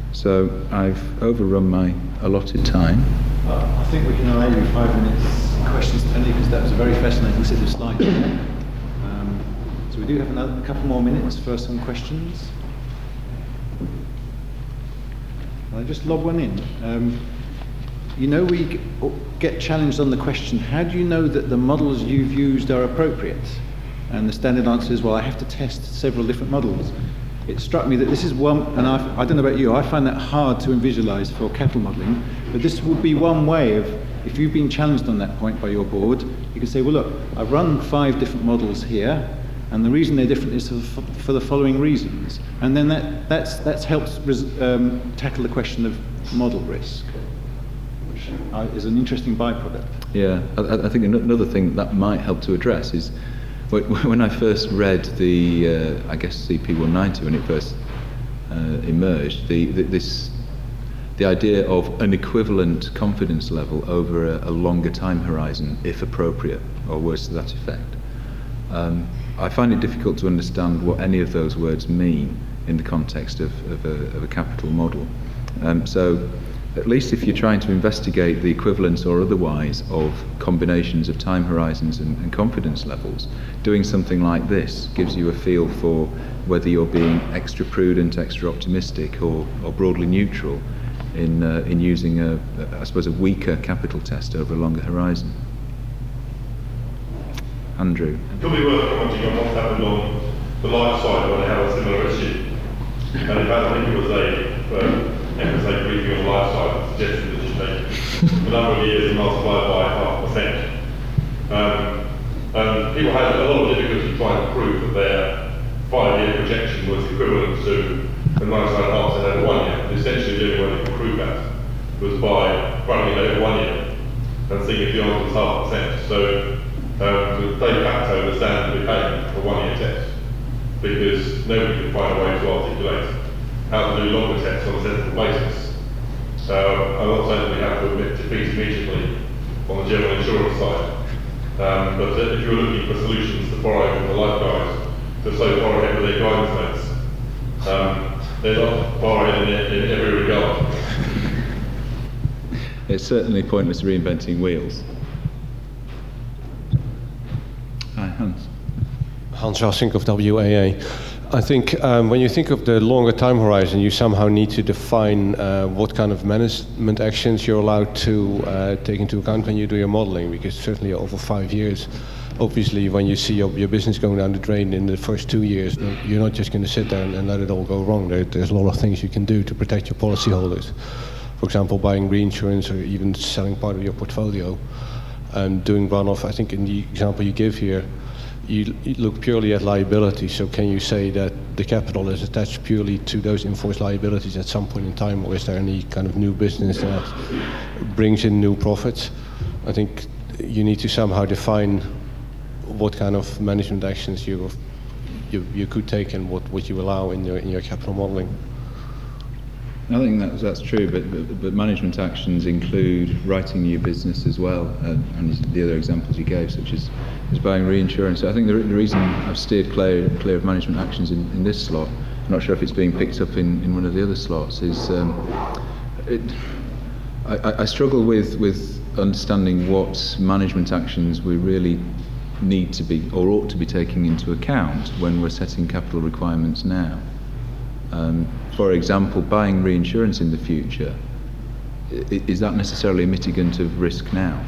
So I've overrun my allotted time. I think we can allow you 5 minutes questions, Tony, because that was a very fascinating set of slides. So we do have a couple more minutes for some questions. I'll just lob one in. We get challenged on the question, how do you know that the models you've used are appropriate? And the standard answer is, well, I have to test several different models. It struck me that this is one, and I don't know about you, I find that hard to visualize for capital modeling, but this would be one way of, if you've been challenged on that point by your board, you can say, well, look, I've run 5 different models here, and the reason they're different is for the following reasons. And then that helps tackle the question of model risk, which is an interesting byproduct. Yeah, I think another thing that might help to address is when I first read the, CP190 when it first emerged, the idea of an equivalent confidence level over a longer time horizon, if appropriate, or words to that effect. I find it difficult to understand what any of those words mean in the context of a capital model. So at least if you're trying to investigate the equivalence or otherwise of combinations of time horizons and confidence levels, doing something like this gives you a feel for whether you're being extra prudent, extra optimistic, or broadly neutral in using a weaker capital test over a longer horizon. Andrew. It could be worth commenting on what's happened on the life side when they had a similar issue. And in fact, I think it was a FSA briefing on the life side that suggested that you take the number of years and multiply it by 0.5%. And people had a lot of difficulty trying to prove that their 5-year projection was equivalent to the 99.5% over 1 year. Essentially, the only way they could prove that was by running it over 1 year and seeing if the answer was 0.5%. So de facto, the standard became a 1-year test because nobody could find a way to articulate how to do longer tests on a sensible basis. I'm not saying that we have to admit defeat immediately on the general insurance side, but if you're looking for solutions to borrow from the life guys to so far ahead with their guidance notes, they're not far ahead in every regard. It's certainly pointless reinventing wheels. Hi, Hans. Hans Rassink of WAA. I think when you think of the longer time horizon, you somehow need to define what kind of management actions you're allowed to take into account when you do your modeling, because certainly over 5 years, obviously when you see your business going down the drain in the first 2 years, you're not just going to sit there and let it all go wrong. There's a lot of things you can do to protect your policyholders. For example, buying reinsurance or even selling part of your portfolio and doing runoff. I think in the example you give here, you look purely at liability, so can you say that the capital is attached purely to those enforced liabilities at some point in time, or is there any kind of new business that brings in new profits? I think you need to somehow define what kind of management actions you could take and what you allow in your capital modeling. I think that's true, but management actions include writing new business as well, and the other examples you gave, such as buying reinsurance. So I think the reason I've steered clear of management actions in this slot, I'm not sure if it's being picked up in one of the other slots, is I struggle with understanding what management actions we really need to be or ought to be taking into account when we're setting capital requirements now. For example, buying reinsurance in the future, is that necessarily a mitigant of risk now?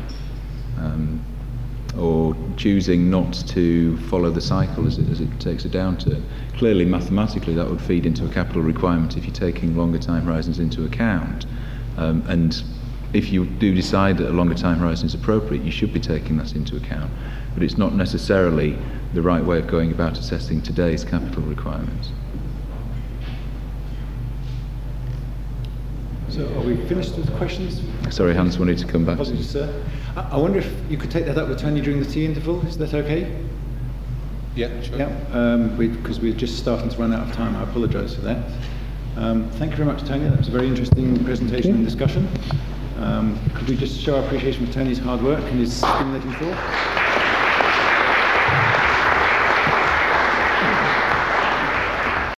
Or choosing not to follow the cycle as it takes a downturn? Clearly, mathematically, that would feed into a capital requirement if you're taking longer time horizons into account. And if you do decide that a longer time horizon is appropriate, you should be taking that into account. But it's not necessarily the right way of going about assessing today's capital requirements. So are we finished with the questions? Sorry, Hans wanted to come back. Apologies, sir. I wonder if you could take that up with Tony during the tea interval. Is that okay? Yeah, sure. Yeah, because we're just starting to run out of time. I apologise for that. Thank you very much, Tony. That was a very interesting presentation and discussion. Could we just show our appreciation for Tony's hard work and his stimulating thought?